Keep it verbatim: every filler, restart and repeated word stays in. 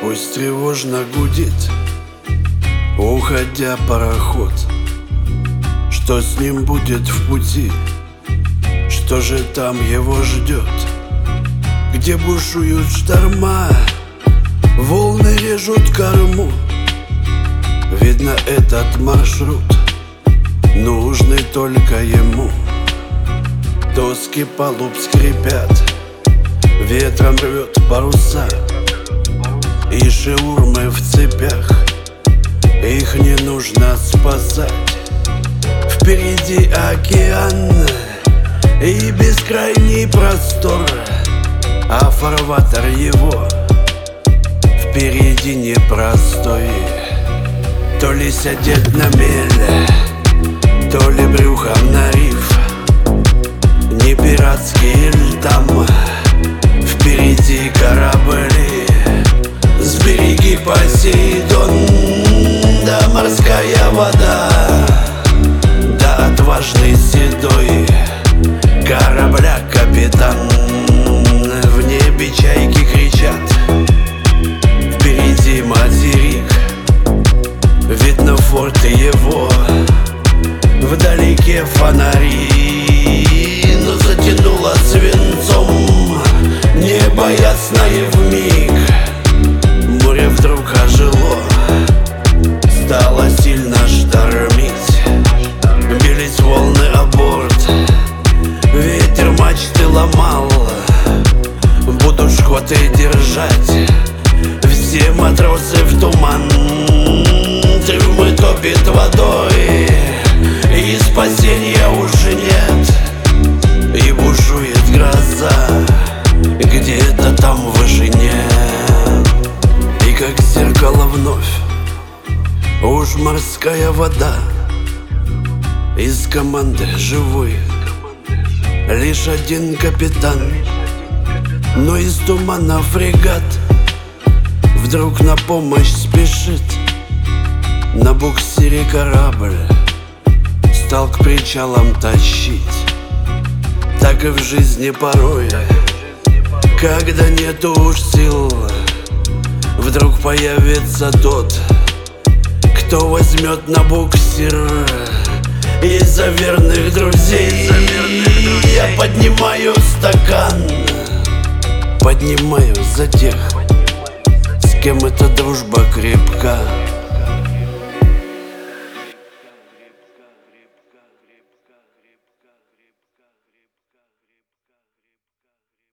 Пусть тревожно гудит, уходя пароход. Что с ним будет в пути? Что же там его ждет? Где бушуют шторма, волны режут корму. Видно, этот маршрут нужный только ему. Доски палуб скрипят, ветром рвет паруса, и шаурмы в цепях, их не нужно спасать. Впереди океан и бескрайний простор, а фарватер его впереди непростой. То ли сядет на мель, то ли брюхом на риф. Не пиратский ль там, впереди корабли. Сбереги, Посейдон, да морская вода, да отважный седой корабля капитан. В небе чайки кричат, впереди материк. Видно форты его, вдалеке фонари. Но затянуло свинцом небо ясное вмиг. Море вдруг ожило, стало сильно штормить. Бились волны о борт, ветер мачты ломал. Буду шкоты держать, все матросы в туман. Трюмы топит водой, и спасения уже нет. И бушует гроза где-то там в вышине. И как зеркало вновь уж морская вода. Из команды живой лишь один капитан. Но из тумана фрегат вдруг на помощь спешит. На буксире корабль стал к причалам тащить. Так и в жизни порой, когда нету уж сил, вдруг появится тот, кто возьмет на буксир. Из-за верных друзей я поднимаю стакан, поднимаю за тех, с кем эта дружба крепка.